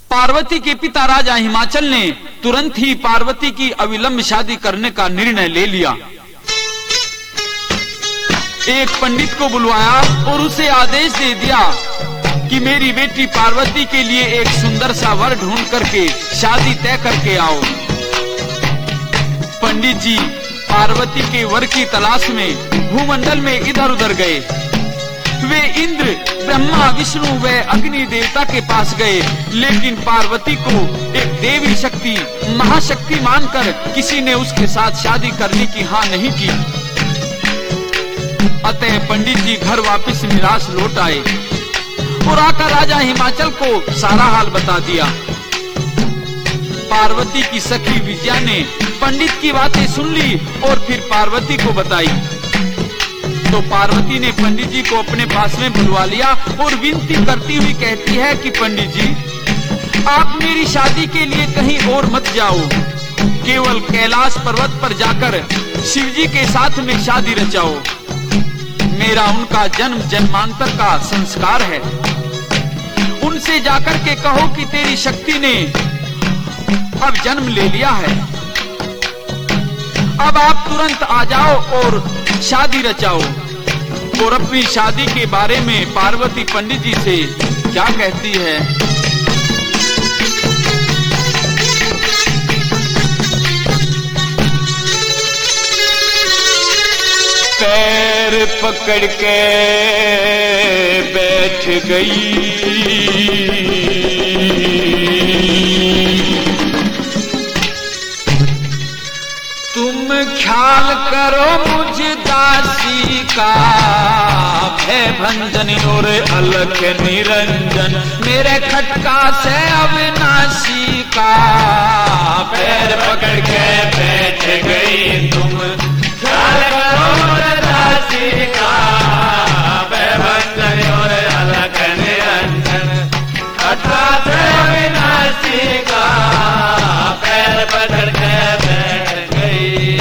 पार्वती के पिता राजा हिमाचल ने तुरंत ही पार्वती की अविलंब शादी करने का निर्णय ले लिया। एक पंडित को बुलवाया और उसे आदेश दे दिया कि मेरी बेटी पार्वती के लिए एक सुंदर सा वर ढूंढ करके शादी तय करके आओ। पंडित जी पार्वती के वर की तलाश में भूमंडल में इधर उधर गए। वे इंद्र, ब्रह्मा, विष्णु व अग्नि देवता के पास गए, लेकिन पार्वती को एक देवी शक्ति, महाशक्ति मानकर किसी ने उसके साथ शादी करने की हाँ नहीं की। अतः पंडित जी घर वापस निराश लौट आए और आकर राजा हिमाचल को सारा हाल बता दिया। पार्वती की सखी विजया ने पंडित की बातें सुन ली और फिर पार्वती को बताई। तो पार्वती ने पंडित जी को अपने पास में बुलवा लिया और विनती करती हुई कहती है कि पंडित जी, आप मेरी शादी के लिए कहीं और मत जाओ, केवल कैलाश पर्वत पर जाकर शिव जी के साथ में शादी रचाओ। मेरा उनका जन्म जन्मांतर का संस्कार है। उनसे जाकर के कहो कि तेरी शक्ति ने अब जन्म ले लिया है, अब आप तुरंत आ जाओ और शादी रचाओ। और अपनी शादी के बारे में पार्वती पंडित जी से क्या कहती है? पैर पकड़ के बैठ गई, तुम ख्याल करो मुझ दासी का, भय भंजन और अलख निरंजन, मेरे खटका से अविनाशी का। पैर पकड़ के बैठ गई, तुम ख्याल करो मुझ दासी का, भय भंजन और अलख निरंजन, खटका से अविनाशी का। पैर पकड़ के बैठ गई।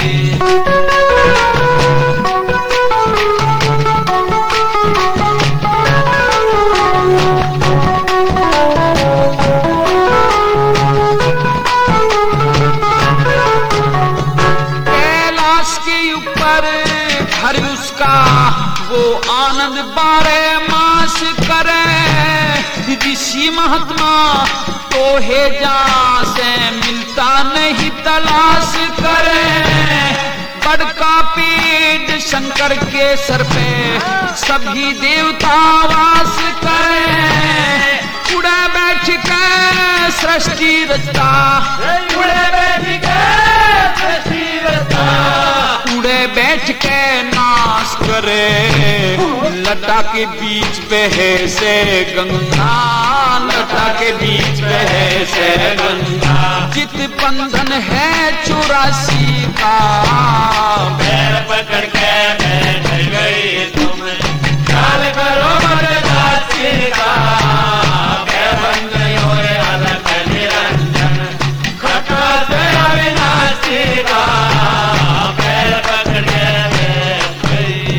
वो आनंद बारे मास करे, ऋषि महात्मा तो है जहाँ से मिलता नहीं तलाश करे। बड़का पेड़ शंकर के सर पे सभी देवता वास करे। उड़े बैठ के सृष्टि रचता, उड़े बैठ के सृष्टि रचता, उड़े बैठ के नाश करे। लता के बीच बहे से गंगा, लता के बीच बहे से गंगा, चित बंधन है 84 का। पैर पकड़ के बैठ गई, तुम ख्याल करो मुझ दासी का, भय भंजन और अलख निरंजन, खटका से अविनाशी का। पैर पकड़ के बैठ गई।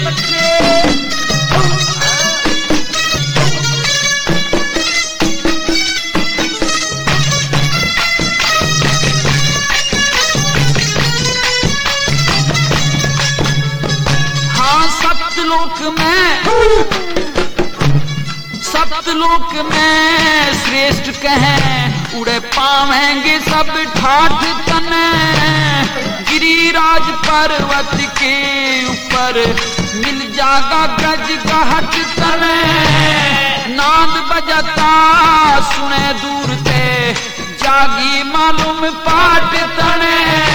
सप्तलोक में श्रेष्ठ कहें, उड़े पावेंगे सब ठाठ तने। गिरिराज पर्वत के ऊपर मिल जागा गज गहट तने। नाद बजता सुने दूर ते, जागी मालूम पाट तने।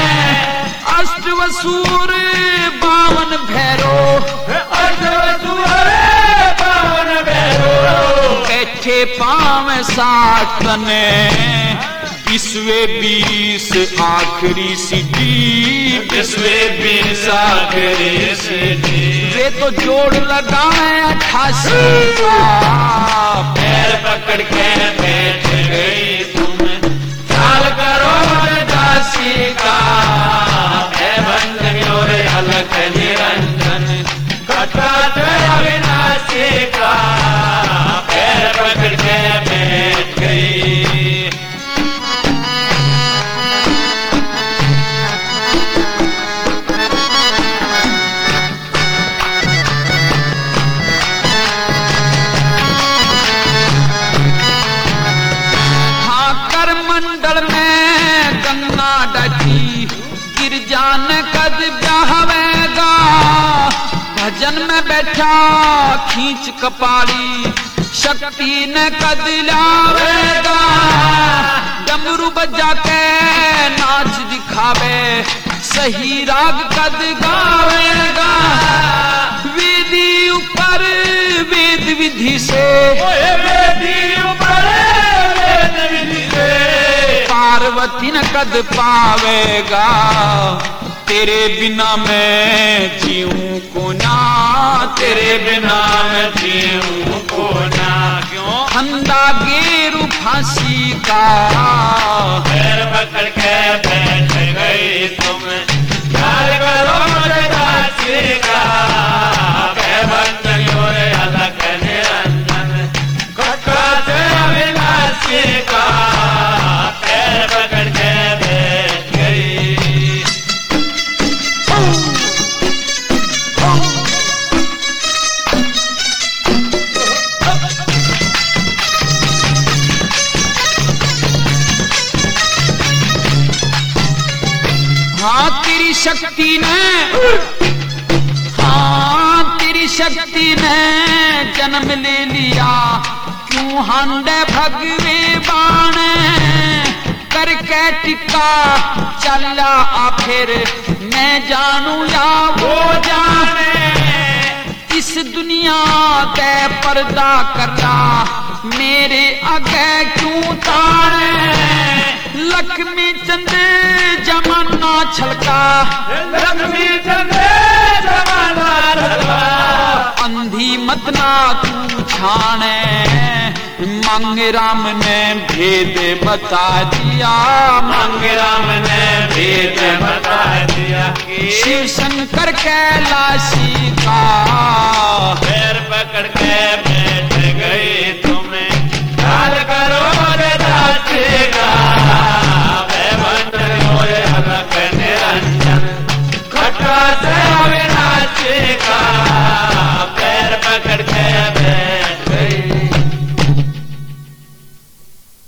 अष्टवसूर 52 भैरो, अष्टवसूर 52 भैरो, बैठे पाँव 60 तने। 20 आखिरी सीटी, 20 आखिरी सीटी, वे तो जोड़ लगाए 88 का। पैर पकड़ के बैठ गई, तुम ख्याल करो मुझ दासी का, भय भंजन और अलख निरंजन, खटका से अविनाशी का। पैर पकड़ के बैठ गई। जन्म बैठा खींच कपाड़ी, शक्ति न कद लावेगा, डमरू बजा के नाच दिखावे, सही राग कद गावेगा। वेदी ऊपर वेद विधि से, वेदी ऊपर वेद विधि से, पार्वती न कद पावेगा, तेरे बिना मैं जीऊं को ना, तेरे बिना मैं जीऊं को ना। क्यों? फंदा गेरू फांसी का, पैर पकड़ के बैठ गई तुम, प्यार करो मुझे दासी का, पैबंद योरे अलग निरंजन, कटकाते अविनाशी का, पैर पकड़ के बैठ गई। हाँ तेरी शक्ति ने, हाँ तेरी शक्ति ने जन्म ले लिया, क्यों हांडे भगवे बाण, करके टिक्का चला आ फिर, मैं जानू या वो जाने, इस दुनिया के पर्दा करना, मेरे आगे क्यों ताने, लक्ष्मी चंद जमाना छलका, लक्ष्मी चंद्र जमाना छलका, अंधी मत ना तू छाने, मांगे राम ने भेद बता दिया, मांगे राम ने भेद बता दिया, शिव शंकर कैलाशी का, पैर पकड़ के